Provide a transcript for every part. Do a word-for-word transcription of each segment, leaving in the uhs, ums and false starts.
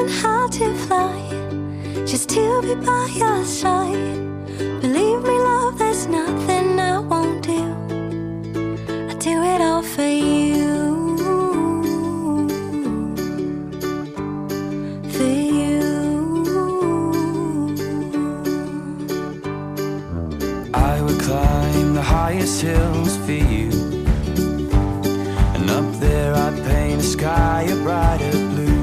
learn how to fly, just to be by your side. Believe me, love, there's nothing I won't do. I do it all for you. For you. I would climb the highest hills for you, and up there I'd paint a sky a brighter blue,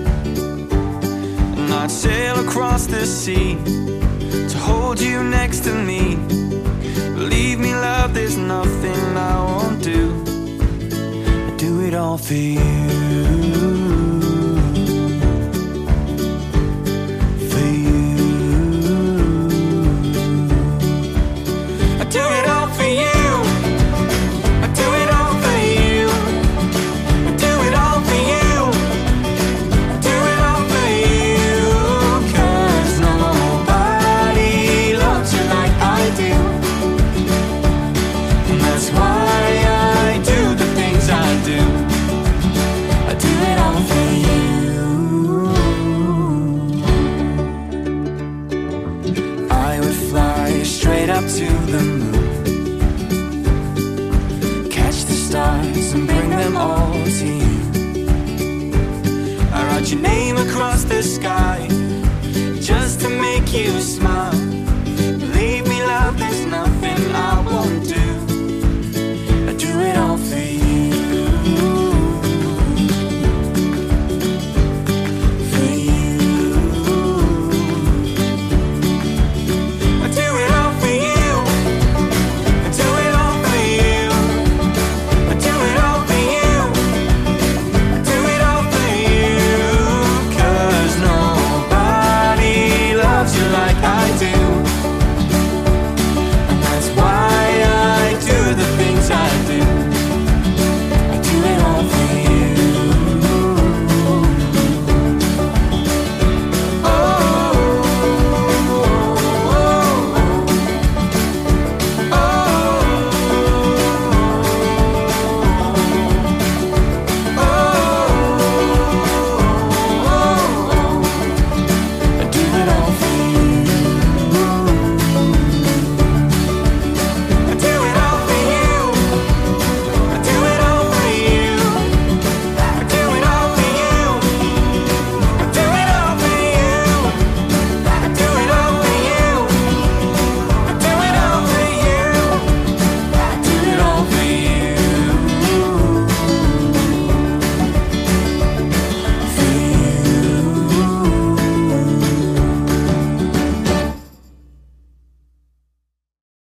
and I'd sail across the sea to hold you next to me. Believe me, love, there's nothing I won't do. I do it all for you. For you. I do it all for you. I do it all for you. I do it all for you. I do it all for you. 'Cause nobody loves you like I do. And that's why I do the things I do. I do it all for you. I would fly straight up to the moon, catch the stars and bring them all to you. I write your name across the sky just to make you smile.